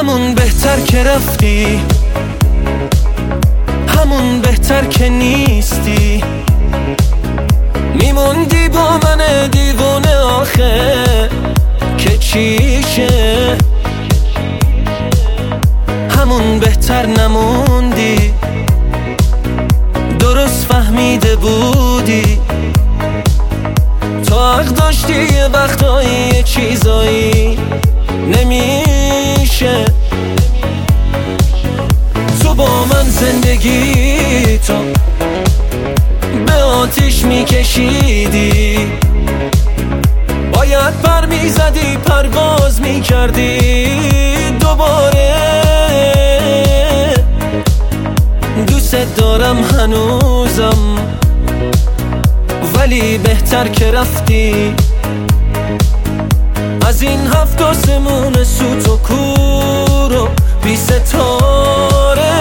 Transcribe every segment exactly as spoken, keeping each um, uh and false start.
همون بهتر که رفتی، همون بهتر که نیستی. میموندی با من دیوونه آخه که چیشه. همون بهتر نموندی، درست فهمیده بودی. تو حق داشتی یه وقتایی یه چیزایی نمیشه. تو با من زندگی تو به آتیش میکشیدی. باید پر میزدی پرواز میکردی دوباره. دوست دارم هنوزم ولی بهتر که رفتی. از این هفت آسمون سوت و کور و بی ستاره.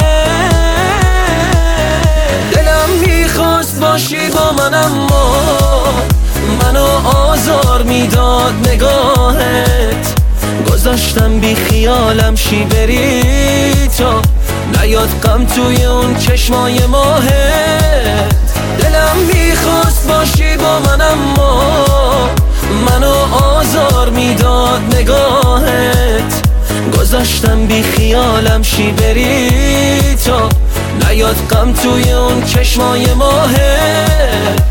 دلم میخواست باشی با من اما منو آزار میداد نگاهت. گذاشتم بی خیالم شی بری تا نیاد غم توی اون چشمای ماهت. دلم میخواست باشی با من اما منو آزار میداد نگاهت. گذاشتم بی خیالم شی بری تا نیاد غم توی اون چشمای ماهت.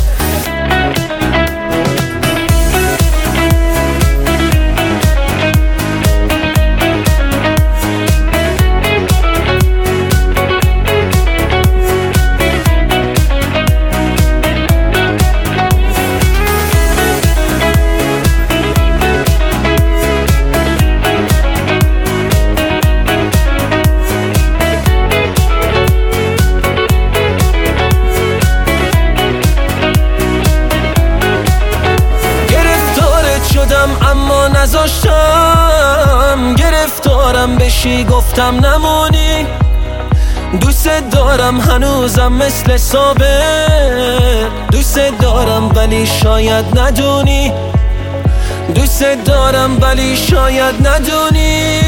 اما نذاشتم گرفتارم بشی، گفتم نمونی. دوست دارم هنوزم مثل صابر، دوست دارم ولی شاید ندونی. دوست دارم ولی شاید ندونی.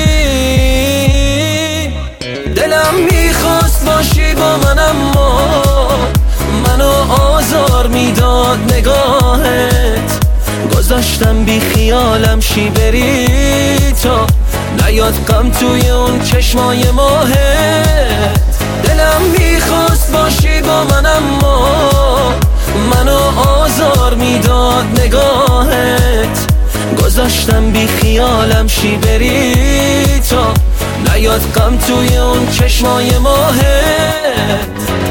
دلم میخواست باشی با من اما منو آزار میداد نگاهت. گذاشتم بی خیالم شی بری تا نیاد غم توی اون چشمای ماهت. دلم میخواست باشی با من اما منو آزار میداد نگاهت. گذاشتم بی خیالم شی بری تا نیاد غم توی اون چشمای ماهت.